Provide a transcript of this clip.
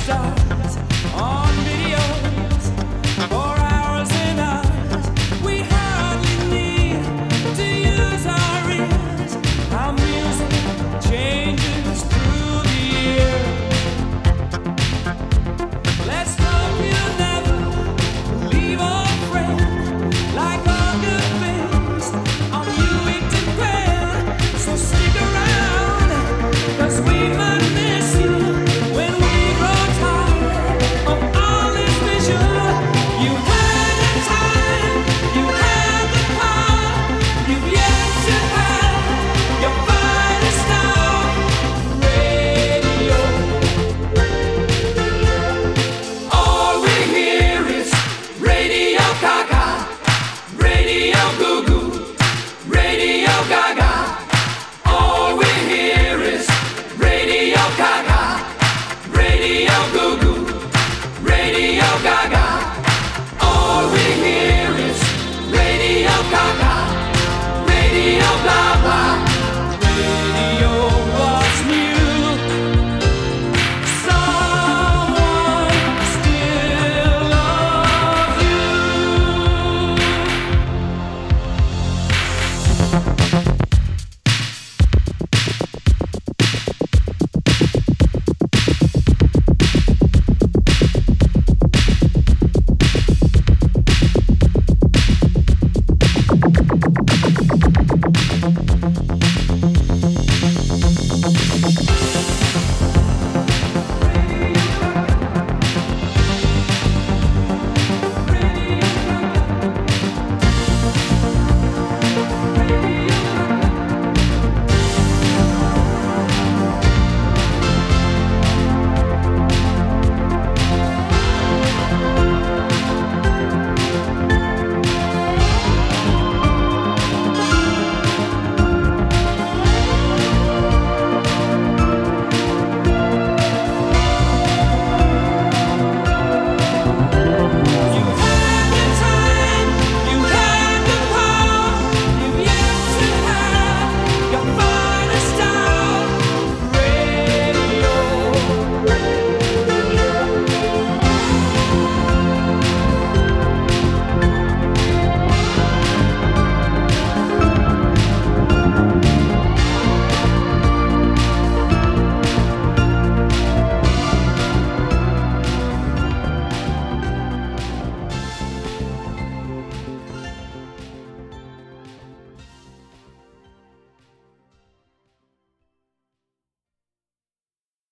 stars on videos for hours and hours. We hardly need to use our ears. Our music changes through the year. Let's hope you'll never leave a friend. Like all good things, on you it depends. So stick around, 'cause we might miss you when we grow tired of all this vision. You had the time, you had the power, you've yet to have your finest hour. Radio. All we hear is Radio Gaga, Radio Goo Goo, Radio Gaga. All we hear is Radio Gaga, Radio Goo Goo, Radio Gaga.